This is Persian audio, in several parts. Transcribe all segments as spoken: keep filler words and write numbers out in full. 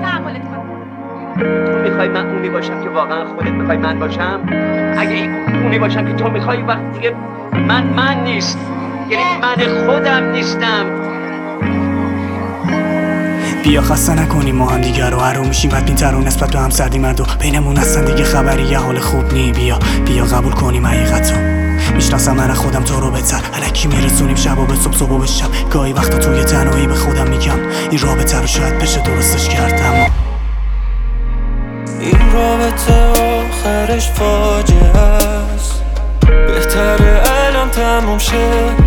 تحملت کنم. تو میخوای من اونی باشم که واقعا خودت میخوای من باشم؟ اگه اونی باشم که تو میخوای وقت دیگه من من نیست، یعنی من خودم نیستم. بیا خسته نکنیم ما هم دیگه رو، هر رو میشیم بدبین تر و نسبت به هم سردی مرد و بینمون هستن دیگه خبری یه حال خوب نی. بیا بیا قبول کنیم حقیقتو، میشناسم من خودم تو رو بهتر، الکی میرسونیم شب و به صبح صبح و به شب. گاهی وقتا توی تنهایی به خودم میگم این رابطه رو شاید بشه درستش کرد، اما این رابطه آخرش فاجعه است، بهتره الان تموم شه.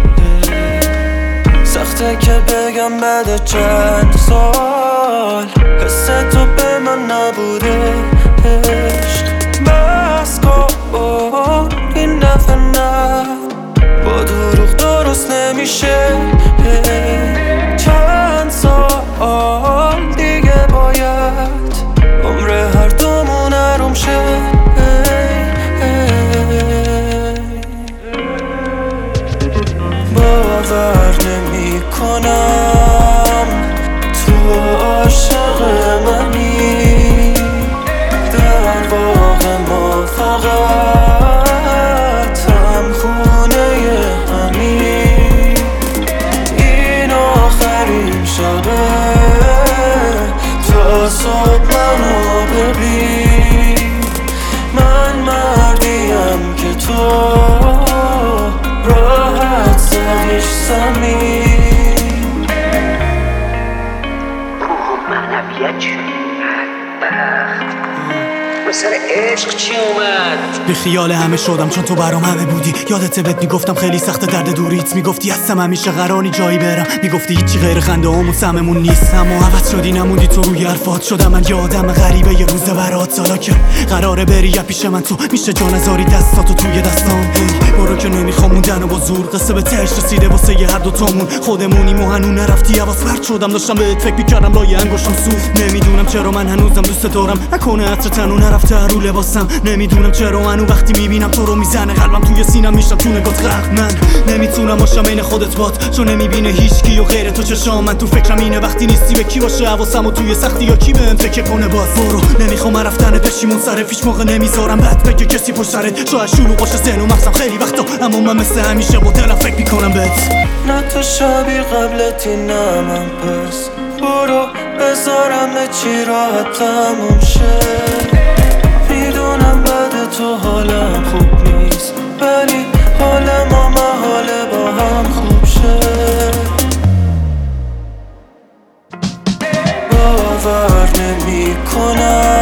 سخته که بگم بعد چند سال حس تو به من نبوده عشق. بس کن این دفعه نه، با دروغ درست نمیشه. چند سال دیگه باید عمر هر دومون آروم شه. باور نمی کنم تو عاشق منی، در واقع ما فقط هم خونه همین. این آخرین شبه تا صبح منو ببین، من مردیم که تو راحت سرش زمین. اوه معنویت چی؟ بدبخت سر عشق چی اومد؟ به خیال همه شدم چون تو برام همه بودی. یادت بهت میگفتم خیلی سخت درد دوریت، میگفتی هستم همیشه قراری جایی برم، میگفتی هیچی غیر خنده همون سممون نیست. اما عوض شدی نموندی تو روی حرفات، شدم من یه آدم غریبه یه روزه برات. سالا که قراره بری یا پیش من تو میشه جا نذاری دستاتو توی دستام. هی برو که نمیخوام موندن و با زور، قصه به تهش رسیده واسه یه هر دوتامون. خودمونیم و هنوز نرفتی حواس پرت شدم، داشتم بهت فکر میکردم لای انگشتم سوخت. نمیدونم چرا من هنوزم دوست دارم، نکنه عطر تنو نرفته رو لباسم. نمیدونم چرا منو وقتی میبینم تو رو میزنه قلبم توی سینم، میشم تو نگات غرق. من نمیتونم باشم این خودت باد، چون نمیبینه هیچکی و غیر تو چشام. من تو فکرم اینه وقتی نیستی به کی باشه حواسم و توی سختی یا کی بهم فکر کنه. باز برو نمیخوام رفتن بشی منصرف، هیچ موقع نمیذارم بعد بگه کسی پشت سرت. شاید شروع باشه ذهن و مغزم خیلی وقتا، اما من مثل همیشه با دلم فکر میکنم بهت. نه تو شبیه قبلتی نه من، پس برو بذارم چی راحت تموم شه. میدونم بعد تو حالم خوب نیست، ولی حال ما محاله با هم خوب شه. باور نمی کنم